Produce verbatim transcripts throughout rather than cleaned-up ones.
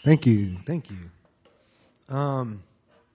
Thank you. Thank you. Um,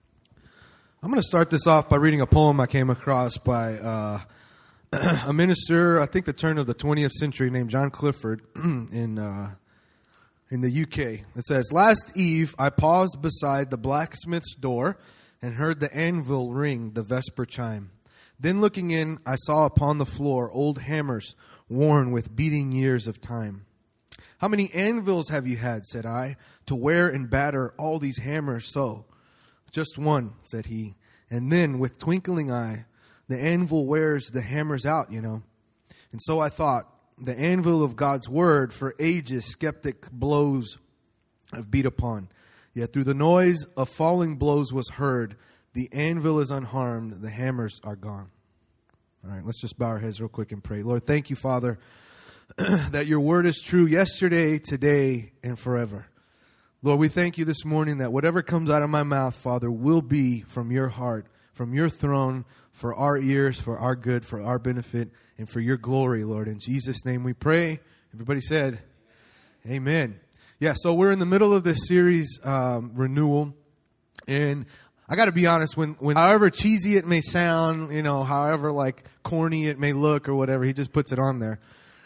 I'm going to start this off by reading a poem I came across by uh, a minister, I think the turn of the twentieth century, named John Clifford in uh, in the U K. It says, "Last eve I paused beside the blacksmith's door and heard the anvil ring the vesper chime. Then looking in, I saw upon the floor old hammers worn with beating years of time. 'How many anvils have you had,' said I, 'to wear and batter all these hammers so?' 'Just one,' said he, and then with twinkling eye, 'The anvil wears the hammers out, you know.' And so I thought, the anvil of God's word for ages skeptic blows have beat upon. Yet through the noise of falling blows was heard, the anvil is unharmed, the hammers are gone." All right, let's just bow our heads real quick and pray. Lord, thank you, Father, that your word is true yesterday, today, and forever. Lord, we thank you this morning that whatever comes out of my mouth, Father, will be from your heart, from your throne, for our ears, for our good, for our benefit, and for your glory, Lord. In Jesus' name we pray. Everybody said, amen. Yeah, so we're in the middle of this series, um, Renewal, and I got to be honest, when, when however cheesy it may sound, you know, however like corny it may look or whatever, he just puts it on there.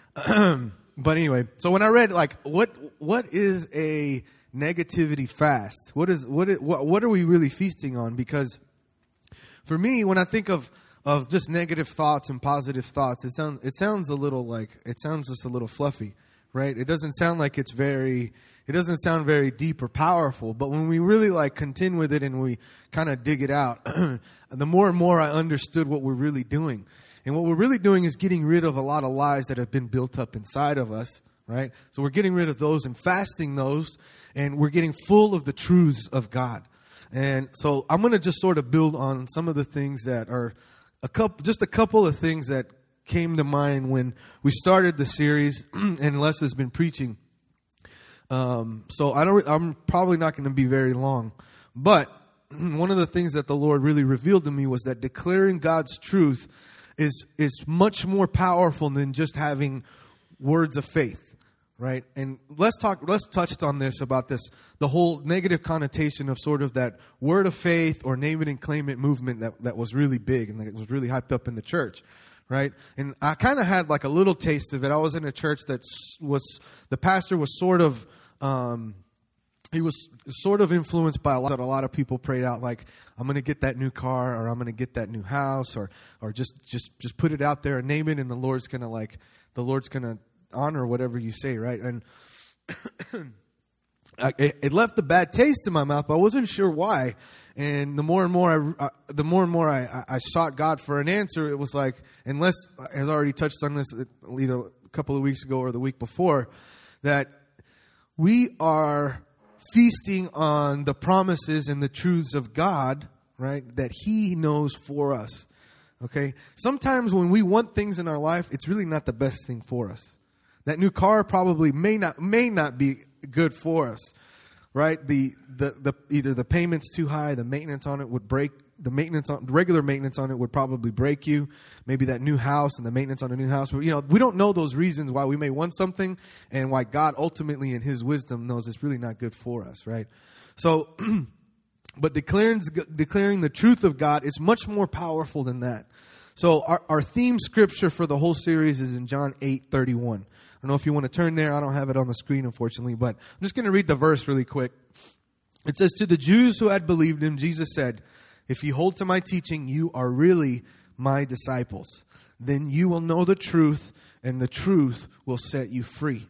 But anyway, so when I read like what what is a negativity fast? What is what is, what what are we really feasting on? Because for me, when I think of of just negative thoughts and positive thoughts, it sounds it sounds a little like it sounds just a little fluffy, right? It doesn't sound like it's very it doesn't sound very deep or powerful. But when we really like contend with it and we kind of dig it out, the more and more I understood what we're really doing. And what we're really doing is getting rid of a lot of lies that have been built up inside of us, right? So we're getting rid of those and fasting those, and we're getting full of the truths of God. And so I'm going to just sort of build on some of the things that are a couple, just a couple of things that came to mind when we started the series, and Les has been preaching. Um, so I don't, I'm probably not going to be very long, but one of the things that the Lord really revealed to me was that declaring God's truth is is much more powerful than just having words of faith, right? And let's talk, let's touch on this, about this, the whole negative connotation of sort of that word of faith or name it and claim it movement that, that was really big and that was really hyped up in the church, right? And I kind of had like a little taste of it. I was in a church that was, the pastor was sort of, um, he was sort of influenced by a lot that a lot of people prayed out, like, I'm going to get that new car, or I'm going to get that new house, or or just just just put it out there and name it, and the Lord's going to like the Lord's going to honor whatever you say, right? And I, it left a bad taste in my mouth, but I wasn't sure why. And the more and more I uh, the more and more I, I sought God for an answer, it was like, and Les has already touched on this either a couple of weeks ago or the week before, that we are feasting on the promises and the truths of God, right, that He knows for us, okay? Sometimes when we want things in our life, it's really not the best thing for us. That new car probably may not may not be good for us, right? The the the either the payment's too high, the maintenance on it would break. The maintenance on regular maintenance on it would probably break you. Maybe that new house and the maintenance on a new house. But, you know, we don't know those reasons why we may want something, and why God ultimately in His wisdom knows it's really not good for us, right? So, but declaring declaring the truth of God is much more powerful than that. So our, our theme scripture for the whole series is in John eight thirty-one. I don't know if you want to turn there. I don't have it on the screen, unfortunately, but I'm just going to read the verse really quick. It says, "To the Jews who had believed Him, Jesus said, 'If you hold to my teaching, you are really my disciples. Then you will know the truth, and the truth will set you free.'"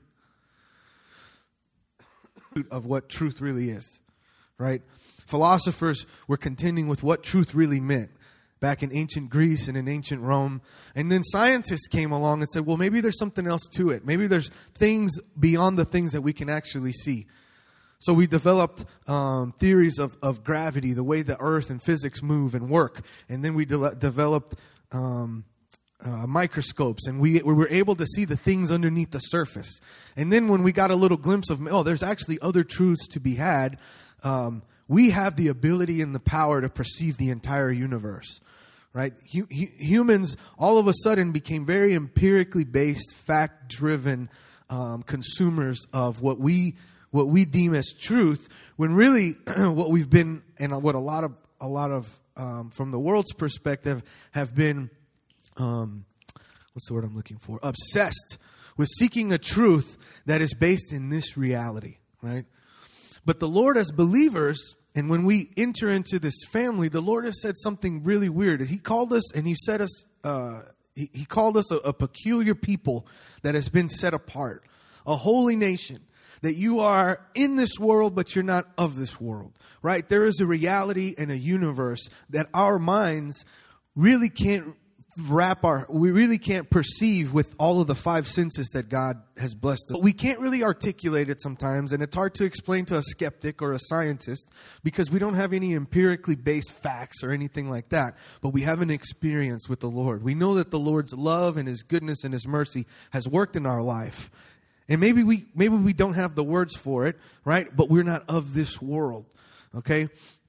Of what truth really is, right? Philosophers were contending with what truth really meant back in ancient Greece and in ancient Rome. And then scientists came along and said, well, maybe there's something else to it. Maybe there's things beyond the things that we can actually see. So we developed um, theories of, of gravity, the way the earth and physics move and work. And then we de- developed um, uh, microscopes, and we, we were able to see the things underneath the surface. And then when we got a little glimpse of, oh, there's actually other truths to be had, um, we have the ability and the power to perceive the entire universe. Right? H- humans all of a sudden became very empirically based, fact-driven um, consumers of what we what we deem as truth, when really what we've been, and what a lot of a lot of um, from the world's perspective have been, um, what's the word I'm looking for? Obsessed with seeking a truth that is based in this reality, right? But the Lord, as believers, and when we enter into this family, the Lord has said something really weird. He called us, and He said us. Uh, he, he called us a, a peculiar people that has been set apart, a holy nation. That you are in this world, but you're not of this world, right? There is a reality and a universe that our minds really can't wrap our, we really can't perceive with all of the five senses that God has blessed us. But we can't really articulate it sometimes, and it's hard to explain to a skeptic or a scientist because we don't have any empirically based facts or anything like that. But we have an experience with the Lord. We know that the Lord's love and His goodness and His mercy has worked in our life. And maybe we maybe we don't have the words for it, right? But we're not of this world, okay?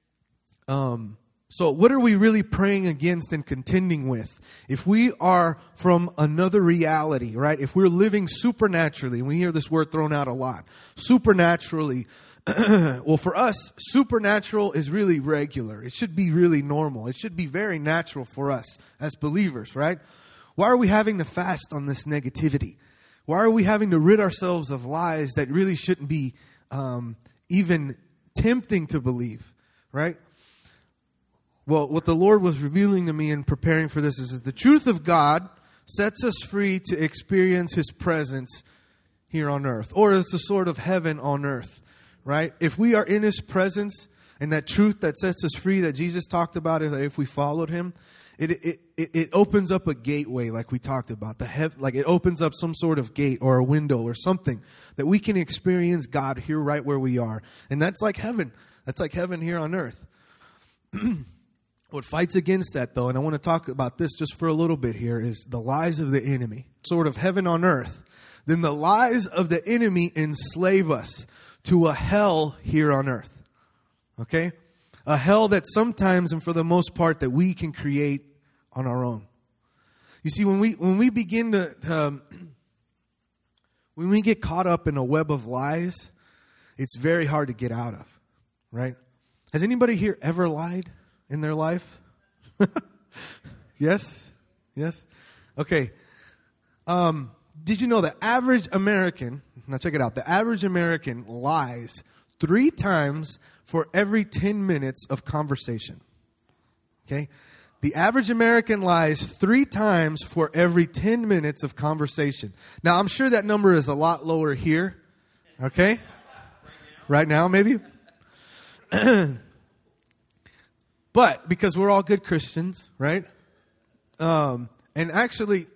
Um, so what are we really praying against and contending with? If we are from another reality, right? If we're living supernaturally, and we hear this word thrown out a lot, supernaturally, well, for us, supernatural is really regular. It should be really normal. It should be very natural for us as believers, right? Why are we having to fast on this negativity? Why are we having to rid ourselves of lies that really shouldn't be um, even tempting to believe, right? Well, what the Lord was revealing to me in preparing for this is that the truth of God sets us free to experience His presence here on earth. Or it's a sort of heaven on earth, right? If we are in His presence, and that truth that sets us free that Jesus talked about, is that if we followed Him, It, it it it opens up a gateway, like we talked about. The hev- like it opens up some sort of gate or a window or something that we can experience God here right where we are. And that's like heaven. That's like heaven here on earth. What fights against that, though, and I want to talk about this just for a little bit here, is the lies of the enemy. Sort of heaven on earth. Then the lies of the enemy enslave us to a hell here on earth. Okay? A hell that sometimes, and for the most part, that we can create on our own. You see, when we when we begin to, um, when we get caught up in a web of lies, it's very hard to get out of, right? Has anybody here ever lied in their life? Yes? Yes? Okay. Um, did you know the average American, now check it out, the average American lies three times for every ten minutes of conversation. Okay? The average American lies three times for every ten minutes of conversation. Now, I'm sure that number is a lot lower here. Okay? Right now, maybe? But because we're all good Christians, right? Um, and actually,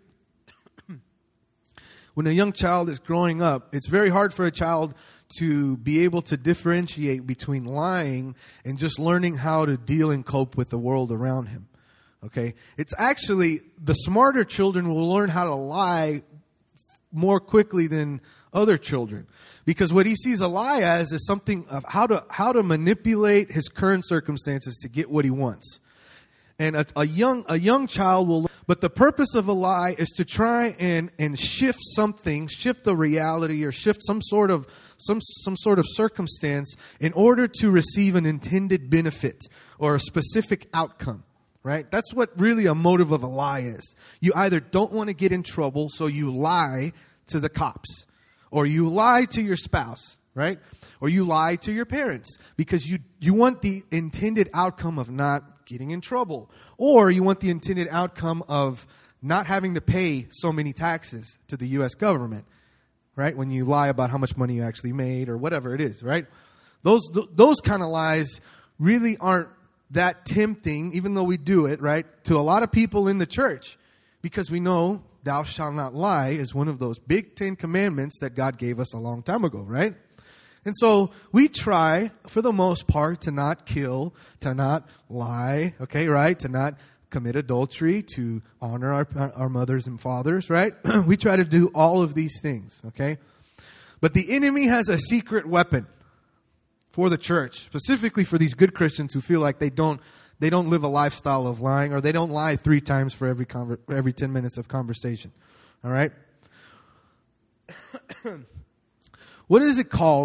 when a young child is growing up, it's very hard for a child to be able to differentiate between lying and just learning how to deal and cope with the world around him. Okay? It's actually, the smarter children will learn how to lie more quickly than other children. Because what he sees a lie as is something of how to how to manipulate his current circumstances to get what he wants. And a, a young a young child will, but the purpose of a lie is to try and, and shift something, shift the reality, or shift some sort of some some sort of circumstance in order to receive an intended benefit or a specific outcome. Right? That's what really a motive of a lie is. You either don't want to get in trouble, so you lie to the cops, or you lie to your spouse, right? Or you lie to your parents because you you want the intended outcome of not getting in trouble, or you want the intended outcome of not having to pay so many taxes to the U S government, right? When you lie about how much money you actually made or whatever it is, right? Those th- those kind of lies really aren't that tempting, even though we do it, right, to a lot of people in the church, because we know thou shalt not lie is one of those big Ten Commandments that God gave us a long time ago, right? And so we try, for the most part, to not kill, to not lie, okay, right? To not commit adultery, to honor our, our mothers and fathers, right? We try to do all of these things, okay? But the enemy has a secret weapon for the church, specifically for these good Christians who feel like they don't they don't live a lifestyle of lying, or they don't lie three times for every conver- every ten minutes of conversation. All right? What is it called,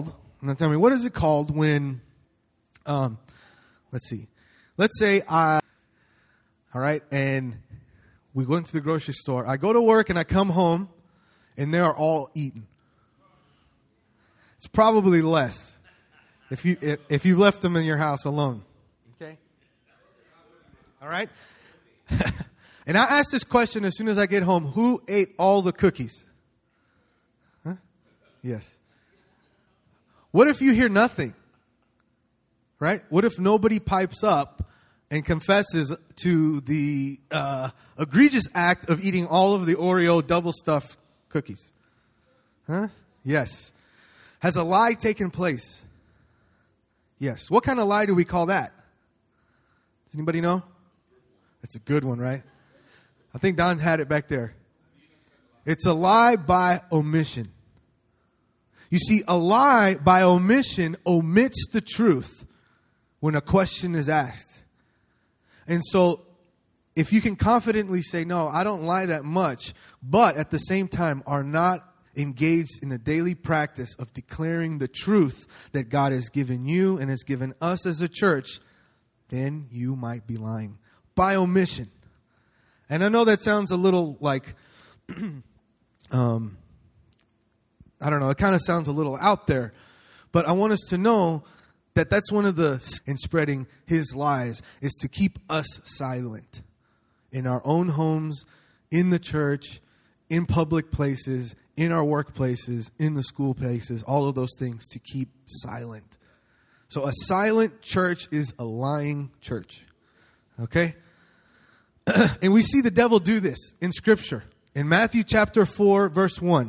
Now tell me, what is it called when, um, let's see. Let's say I, all right, and we go into the grocery store. I go to work and I come home and they are all eaten. It's probably less if you if, if you've left them in your house alone. Okay? All right? And I ask this question as soon as I get home. Who ate all the cookies? Huh? Yes. What if you hear nothing? Right? What if nobody pipes up and confesses to the uh, egregious act of eating all of the Oreo double-stuffed cookies? Huh? Yes. Has a lie taken place? Yes. What kind of lie do we call that? Does anybody know? That's a good one, right? I think Don had it back there. It's a lie by omission. You see, a lie by omission omits the truth when a question is asked. And so, if you can confidently say, no, I don't lie that much, but at the same time are not engaged in a daily practice of declaring the truth that God has given you and has given us as a church, then you might be lying by omission. And I know that sounds a little like, um, I don't know, it kind of sounds a little out there, but I want us to know that that's one of the, in spreading his lies, is to keep us silent in our own homes, in the church, in public places, in our workplaces, in the school places, all of those things, to keep silent. So a silent church is a lying church. Okay? And we see the devil do this in Scripture. In Matthew chapter four, verse one,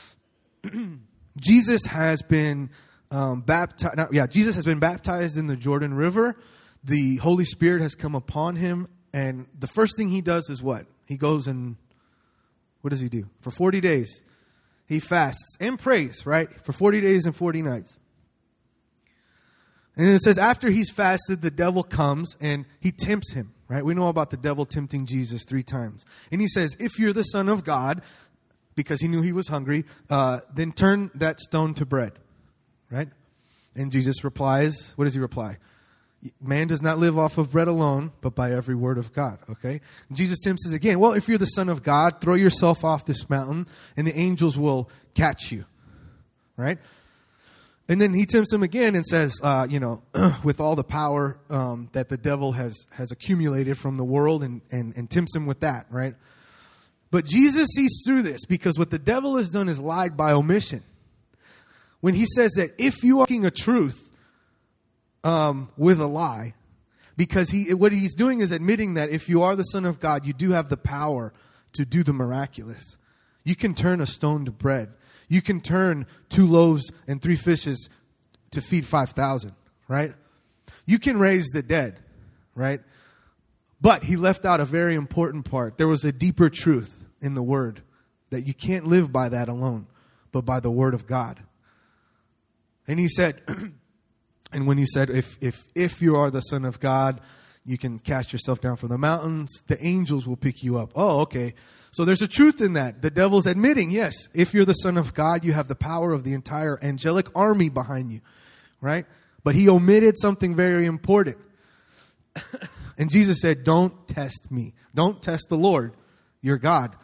Jesus has been um, baptized. No, yeah, Jesus has been baptized in the Jordan River. The Holy Spirit has come upon him, and the first thing he does is what? He goes and what does he do? For forty days, he fasts and prays, right? For forty days and forty nights. And it says after he's fasted, the devil comes and he tempts him, right? We know about the devil tempting Jesus three times. And he says, if you're the Son of God, because he knew he was hungry, uh, then turn that stone to bread, right? And Jesus replies, what does he reply? Man does not live off of bread alone, but by every word of God, okay? And Jesus tempts us again. Well, if you're the Son of God, throw yourself off this mountain, and the angels will catch you, right? And then he tempts him again and says, uh, you know, with all the power um, that the devil has has accumulated from the world, and, and, and tempts him with that, right? But Jesus sees through this, because what the devil has done is lied by omission. When he says that if you are speaking a truth um, with a lie, because he what he's doing is admitting that if you are the Son of God, you do have the power to do the miraculous. You can turn a stone to bread. You can turn two loaves and three fishes to feed five thousand, right? You can raise the dead, right? But he left out a very important part. There was a deeper truth in the word, that you can't live by that alone, but by the word of God. And he said, and when he said, if if if you are the Son of God, you can cast yourself down from the mountains, the angels will pick you up. Oh, okay. So there's a truth in that. The devil's admitting, yes, if you're the Son of God, you have the power of the entire angelic army behind you, right? But he omitted something very important. And Jesus said, don't test me. Don't test the Lord, your God.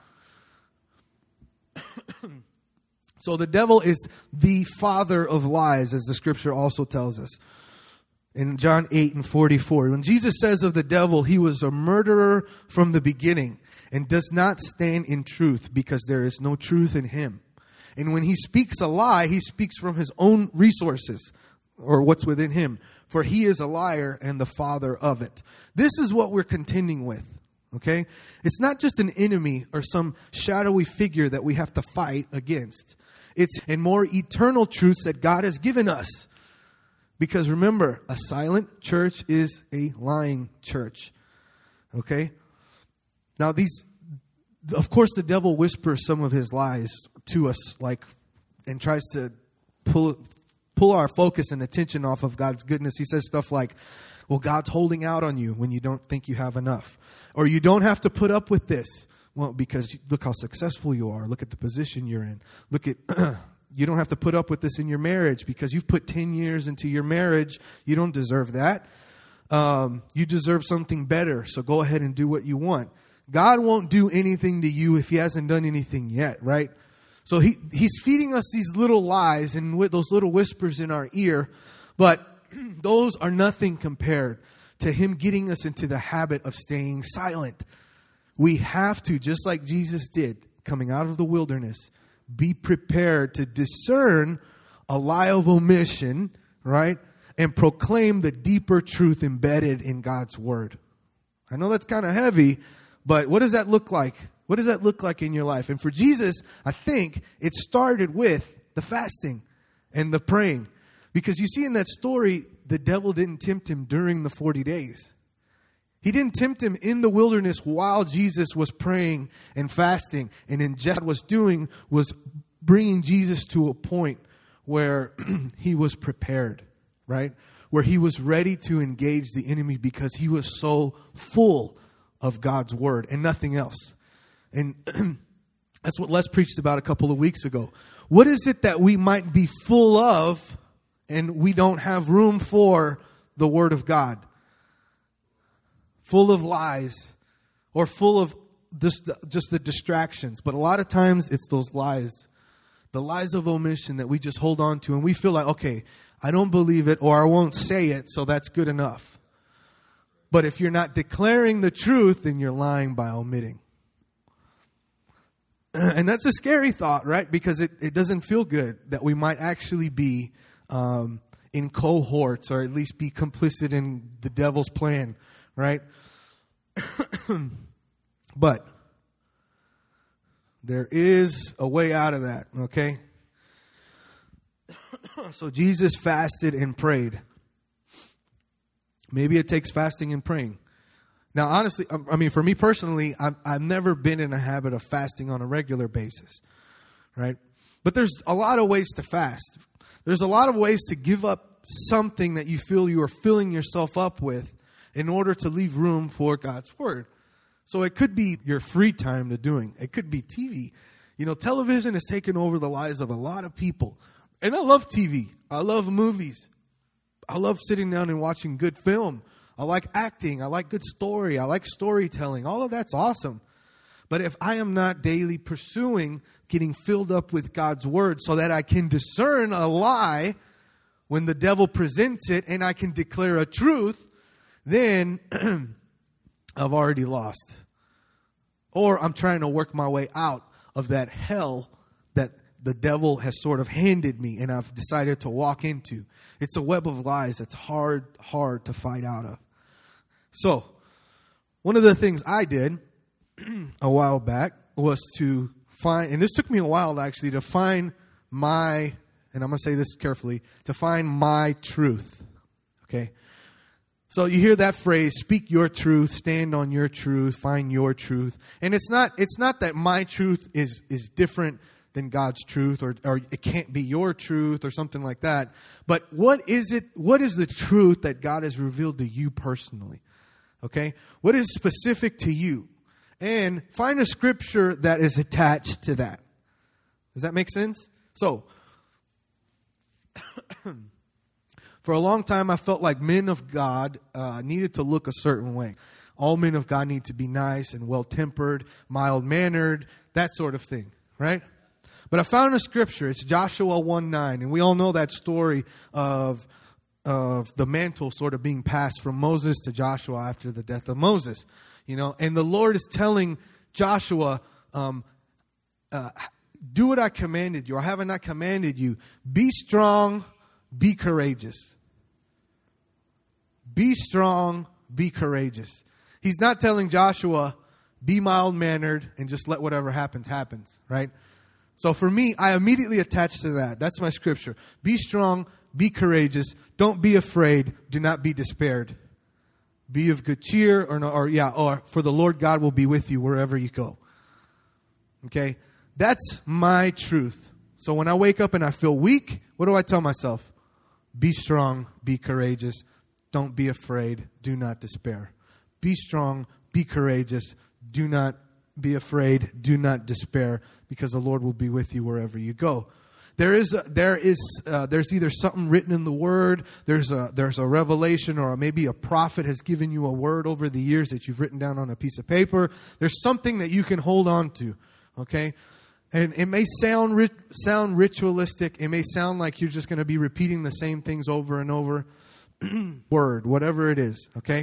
So the devil is the father of lies, as the scripture also tells us. In John eight and forty-four, when Jesus says of the devil, he was a murderer from the beginning and does not stand in truth, because there is no truth in him. And when he speaks a lie, he speaks from his own resources, or what's within him. For he is a liar and the father of it. This is what we're contending with, okay? It's not just an enemy or some shadowy figure that we have to fight against. It's in more eternal truths that God has given us. Because remember, a silent church is a lying church, okay? Now, these, of course, the devil whispers some of his lies to us, like, and tries to pull pull our focus and attention off of God's goodness. He says stuff like, well, God's holding out on you when you don't think you have enough. Or you don't have to put up with this. Well, because look how successful you are. Look at the position you're in. Look at You don't have to put up with this in your marriage because you've put ten years into your marriage. You don't deserve that. Um, you deserve something better, so go ahead and do what you want. God won't do anything to you if he hasn't done anything yet, right? So he he's feeding us these little lies and with those little whispers in our ear, but those are nothing compared to him getting us into the habit of staying silent. We have to, just like Jesus did, coming out of the wilderness, be prepared to discern a lie of omission, right? And proclaim the deeper truth embedded in God's word. I know that's kind of heavy, but what does that look like? What does that look like in your life? And for Jesus, I think it started with the fasting and the praying. Because you see in that story, the devil didn't tempt him during the forty days. He didn't tempt him in the wilderness while Jesus was praying and fasting. And then just what was doing was bringing Jesus to a point where he was prepared, right? Where he was ready to engage the enemy because he was so full of God's word and nothing else. And that's what Les preached about a couple of weeks ago. What is it that we might be full of and we don't have room for the word of God? Full of lies or full of just, just the distractions. But a lot of times it's those lies, the lies of omission that we just hold on to and we feel like, okay, I don't believe it or I won't say it, so that's good enough. But if you're not declaring the truth, then you're lying by omitting. And that's a scary thought, right? Because it, it doesn't feel good that we might actually be um, in cohorts or at least be complicit in the devil's plan, right? But there is a way out of that, okay? So Jesus fasted and prayed. Maybe it takes fasting and praying. Now, honestly, I mean, for me personally, I've, I've never been in a habit of fasting on a regular basis, right? But there's a lot of ways to fast. There's a lot of ways to give up something that you feel you are filling yourself up with in order to leave room for God's word. So it could be your free time to doing. It could be T V. You know, television has taken over the lives of a lot of people. And I love T V. I love movies. I love sitting down and watching good film. I like acting. I like good story. I like storytelling. All of that's awesome. But if I am not daily pursuing getting filled up with God's word so that I can discern a lie when the devil presents it and I can declare a truth, then I've already lost. Or I'm trying to work my way out of that hell that the devil has sort of handed me and I've decided to walk into. It's a web of lies that's hard, hard to fight out of. So, one of the things I did a while back was to find, and this took me a while actually, to find my, and I'm going to say this carefully, to find my truth. Okay? So you hear that phrase, speak your truth, stand on your truth, find your truth. And it's not it's not that my truth is is different than God's truth, or or it can't be your truth or something like that. But what is it what is the truth that God has revealed to you personally? Okay? What is specific to you? And find a scripture that is attached to that. Does that make sense? So, for a long time, I felt like men of God uh, needed to look a certain way. All men of God need to be nice and well-tempered, mild-mannered, that sort of thing, right? But I found a scripture. It's Joshua one nine, and we all know that story of of the mantle sort of being passed from Moses to Joshua after the death of Moses. You know, and the Lord is telling Joshua, um, uh, do what I commanded you, or haven't I commanded you? Be strong, be courageous. Be strong, be courageous. He's not telling Joshua, be mild-mannered and just let whatever happens, happens, right? So for me, I immediately attach to that. That's my scripture. Be strong, be courageous. Don't be afraid. Do not be despaired. Be of good cheer, or, no, or yeah, or for the Lord God will be with you wherever you go. Okay? That's my truth. So when I wake up and I feel weak, what do I tell myself? Be strong, be courageous. Don't be afraid. Do not despair. Be strong, be courageous. Do not be afraid. Do not despair, because the Lord will be with you wherever you go. There is a, there is uh, there's either something written in the Word, there's a there's a revelation, or maybe a prophet has given you a word over the years that you've written down on a piece of paper. There's something that you can hold on to, okay? And it may sound rit- sound ritualistic. It may sound like you're just going to be repeating the same things over and over. Word, whatever it is, okay?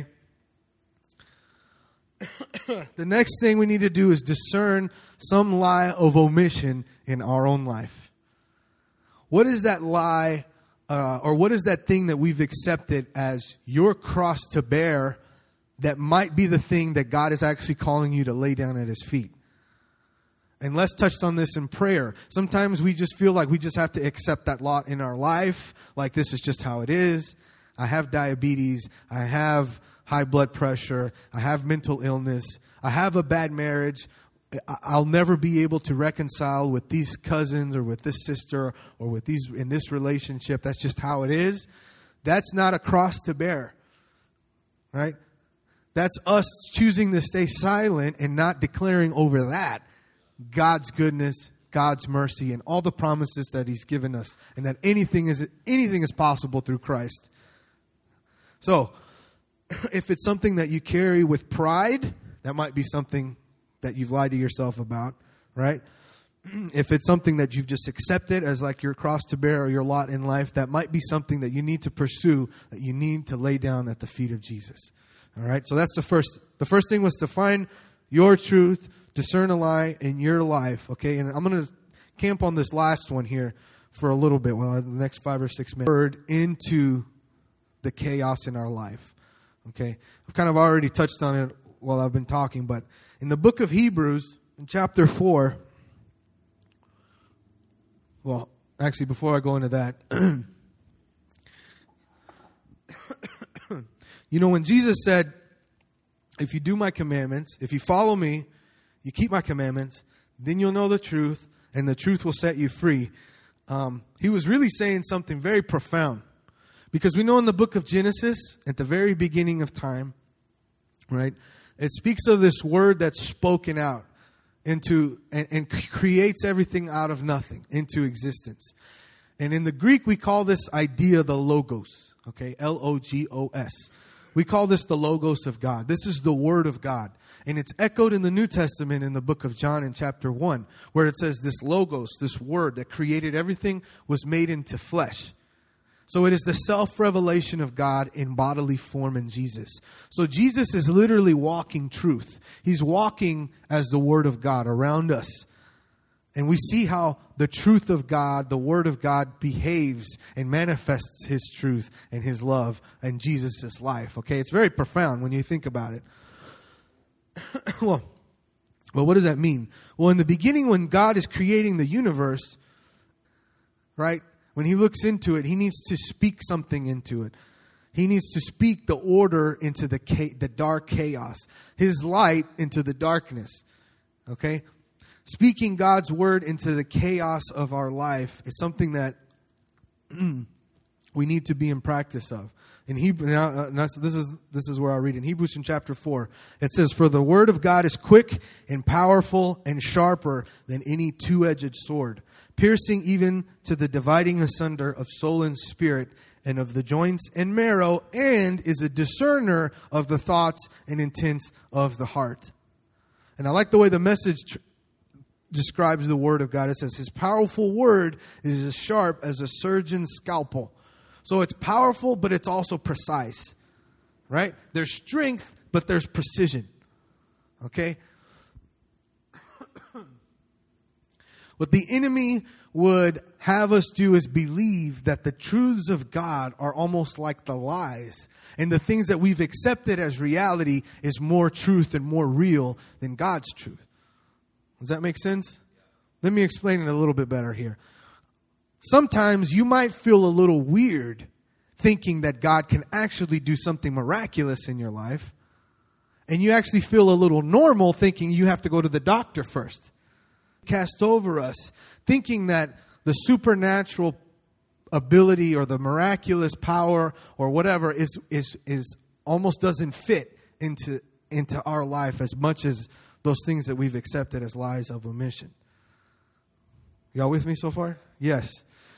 The next thing we need to do is discern some lie of omission in our own life. What is that lie, uh, or what is that thing that we've accepted as your cross to bear that might be the thing that God is actually calling you to lay down at His feet? And Les touched on this in prayer. Sometimes we just feel like we just have to accept that lot in our life, like this is just how it is. I have diabetes. I have high blood pressure. I have mental illness. I have a bad marriage. I'll never be able to reconcile with these cousins or with this sister or with these in this relationship. That's just how it is. That's not a cross to bear, right? That's us choosing to stay silent and not declaring over that God's goodness, God's mercy, and all the promises that He's given us, and that anything is anything is possible through Christ. So, if it's something that you carry with pride, that might be something that you've lied to yourself about, right? If it's something that you've just accepted as like your cross to bear or your lot in life, that might be something that you need to pursue, that you need to lay down at the feet of Jesus. All right? So that's the first. The first thing was to find your truth, discern a lie in your life, okay? And I'm going to camp on this last one here for a little bit, well, the next five or six minutes. Word into the chaos in our life, okay? I've kind of already touched on it while I've been talking, but in the book of Hebrews, in chapter four, well, actually, before I go into that, you know, when Jesus said, if you do my commandments, if you follow me, you keep my commandments, then you'll know the truth, and the truth will set you free. Um, he was really saying something very profound. Because we know in the book of Genesis, at the very beginning of time, right, it speaks of this word that's spoken out into and, and creates everything out of nothing into existence. And in the Greek, we call this idea the logos, okay, L O G O S. We call this the logos of God. This is the word of God. And it's echoed in the New Testament in the book of John in chapter one, where it says this logos, this word that created everything, was made into flesh. So it is the self-revelation of God in bodily form in Jesus. So Jesus is literally walking truth. He's walking as the Word of God around us. And we see how the truth of God, the Word of God, behaves and manifests His truth and His love in Jesus' life. Okay, it's very profound when you think about it. well, well, what does that mean? Well, in the beginning, when God is creating the universe, right? When He looks into it, He needs to speak something into it. He needs to speak the order into the cha- the dark chaos. His light into the darkness. Okay? Speaking God's word into the chaos of our life is something that we need to be in practice of. In Hebrew, now, that's, this is this is where I read in Hebrews in chapter four. It says, "For the word of God is quick and powerful and sharper than any two-edged sword, piercing even to the dividing asunder of soul and spirit, and of the joints and marrow, and is a discerner of the thoughts and intents of the heart." And I like the way the Message tr- describes the word of God. It says, His powerful word is as sharp as a surgeon's scalpel. So it's powerful, but it's also precise, right? There's strength, but there's precision, okay? What the enemy would have us do is believe that the truths of God are almost like the lies. And the things that we've accepted as reality is more truth and more real than God's truth. Does that make sense? Let me explain it a little bit better here. Sometimes you might feel a little weird thinking that God can actually do something miraculous in your life. And you actually feel a little normal thinking you have to go to the doctor first. Cast over us, thinking that the supernatural ability or the miraculous power or whatever is is is almost doesn't fit into into our life as much as those things that we've accepted as lies of omission. Y'all with me so far? Yes.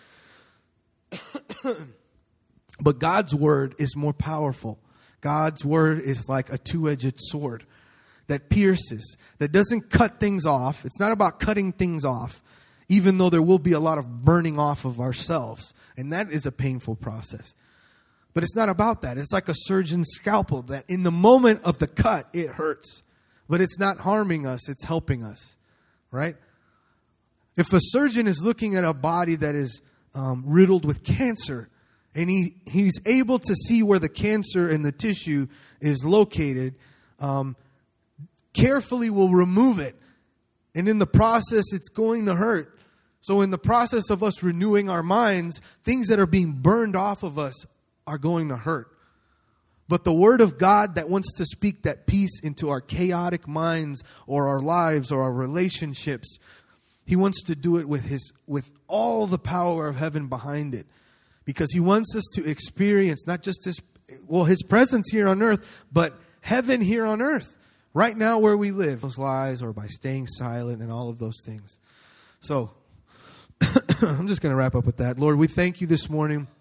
But God's word is more powerful. God's word is like a two-edged sword that pierces, that doesn't cut things off. It's not about cutting things off, even though there will be a lot of burning off of ourselves. And that is a painful process. But it's not about that. It's like a surgeon's scalpel that in the moment of the cut, it hurts. But it's not harming us. It's helping us. Right? If a surgeon is looking at a body that is um, riddled with cancer, and he, he's able to see where the cancer in the tissue is located, um, carefully will remove it. And in the process, it's going to hurt. So in the process of us renewing our minds, things that are being burned off of us are going to hurt. But the word of God that wants to speak that peace into our chaotic minds or our lives or our relationships, he wants to do it with his with all the power of heaven behind it. Because he wants us to experience not just his, well, his presence here on earth, but heaven here on earth. Right now where we live, those lies or by staying silent and all of those things. So I'm just going to wrap up with that. Lord, we thank you this morning